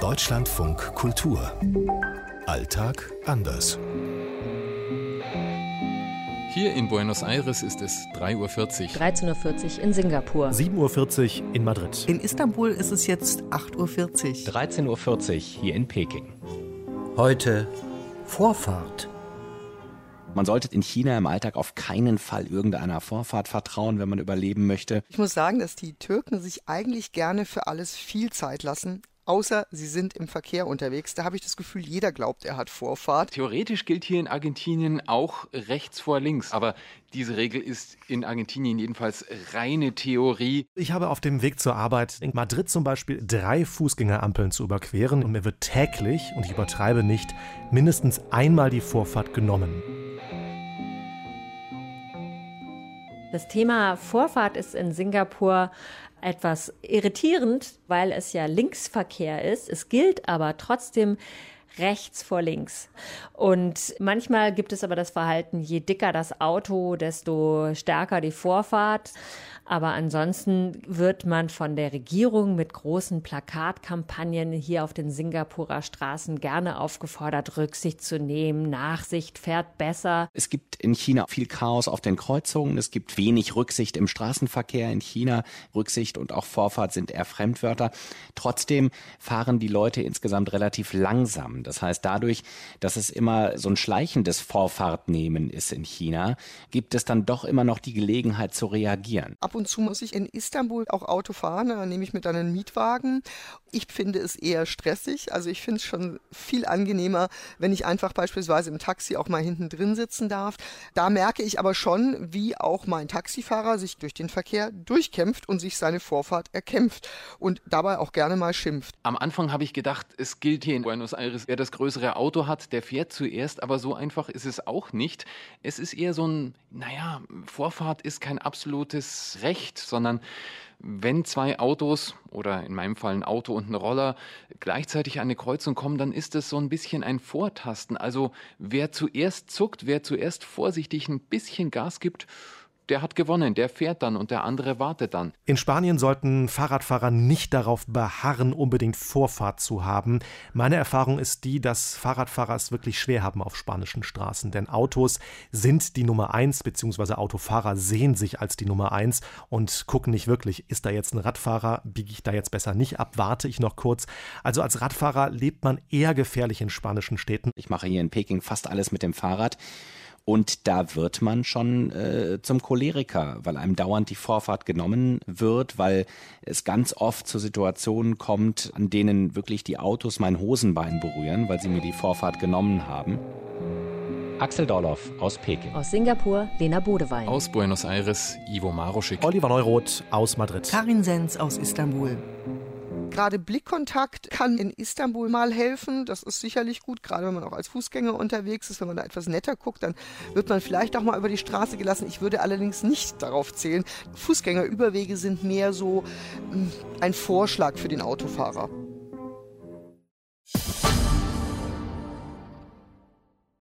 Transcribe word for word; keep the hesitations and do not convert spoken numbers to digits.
Deutschlandfunk Kultur. Alltag anders. Hier in Buenos Aires ist es drei Uhr vierzig. dreizehn Uhr vierzig in Singapur. sieben Uhr vierzig in Madrid. In Istanbul ist es jetzt acht Uhr vierzig. dreizehn Uhr vierzig hier in Peking. Heute Vorfahrt. Man sollte in China im Alltag auf keinen Fall irgendeiner Vorfahrt vertrauen, wenn man überleben möchte. Ich muss sagen, dass die Türken sich eigentlich gerne für alles viel Zeit lassen. Außer sie sind im Verkehr unterwegs. Da habe ich das Gefühl, jeder glaubt, er hat Vorfahrt. Theoretisch gilt hier in Argentinien auch rechts vor links. Aber diese Regel ist in Argentinien jedenfalls reine Theorie. Ich habe auf dem Weg zur Arbeit in Madrid zum Beispiel drei Fußgängerampeln zu überqueren. Und mir wird täglich, und ich übertreibe nicht, mindestens einmal die Vorfahrt genommen. Das Thema Vorfahrt ist in Singapur etwas irritierend, weil es ja Linksverkehr ist. Es gilt aber trotzdem rechts vor links. Und manchmal gibt es aber das Verhalten, je dicker das Auto, desto stärker die Vorfahrt. Aber ansonsten wird man von der Regierung mit großen Plakatkampagnen hier auf den Singapurer Straßen gerne aufgefordert, Rücksicht zu nehmen. Nachsicht fährt besser. Es gibt in China viel Chaos auf den Kreuzungen. Es gibt wenig Rücksicht im Straßenverkehr in China. Rücksicht und auch Vorfahrt sind eher Fremdwörter. Trotzdem fahren die Leute insgesamt relativ langsam. Das heißt, dadurch, dass es immer so ein schleichendes Vorfahrtnehmen ist in China, gibt es dann doch immer noch die Gelegenheit zu reagieren. Ab und zu muss ich in Istanbul auch Auto fahren, da nehme ich mit einen Mietwagen. Ich finde es eher stressig, also ich finde es schon viel angenehmer, wenn ich einfach beispielsweise im Taxi auch mal hinten drin sitzen darf. Da merke ich aber schon, wie auch mein Taxifahrer sich durch den Verkehr durchkämpft und sich seine Vorfahrt erkämpft und dabei auch gerne mal schimpft. Am Anfang habe ich gedacht, es gilt hier in Buenos Aires, wer das größere Auto hat, der fährt zuerst, aber so einfach ist es auch nicht. Es ist eher so ein, naja, Vorfahrt ist kein absolutes Recht, sondern wenn zwei Autos oder in meinem Fall ein Auto und ein Roller gleichzeitig an eine Kreuzung kommen, dann ist es so ein bisschen ein Vortasten. Also wer zuerst zuckt, wer zuerst vorsichtig ein bisschen Gas gibt, der hat gewonnen, der fährt dann und der andere wartet dann. In Spanien sollten Fahrradfahrer nicht darauf beharren, unbedingt Vorfahrt zu haben. Meine Erfahrung ist die, dass Fahrradfahrer es wirklich schwer haben auf spanischen Straßen. Denn Autos sind die Nummer eins, beziehungsweise Autofahrer sehen sich als die Nummer eins und gucken nicht wirklich, ist da jetzt ein Radfahrer, biege ich da jetzt besser nicht ab, warte ich noch kurz. Also als Radfahrer lebt man eher gefährlich in spanischen Städten. Ich mache hier in Peking fast alles mit dem Fahrrad. Und da wird man schon äh, zum Choleriker, weil einem dauernd die Vorfahrt genommen wird, weil es ganz oft zu Situationen kommt, an denen wirklich die Autos mein Hosenbein berühren, weil sie mir die Vorfahrt genommen haben. Axel Dorloff aus Peking. Aus Singapur, Lena Bodewein. Aus Buenos Aires, Ivo Maroschik. Oliver Neuroth aus Madrid. Karin Sens aus Istanbul. Gerade Blickkontakt kann in Istanbul mal helfen. Das ist sicherlich gut, gerade wenn man auch als Fußgänger unterwegs ist. Wenn man da etwas netter guckt, dann wird man vielleicht auch mal über die Straße gelassen. Ich würde allerdings nicht darauf zählen. Fußgängerüberwege sind mehr so ein Vorschlag für den Autofahrer.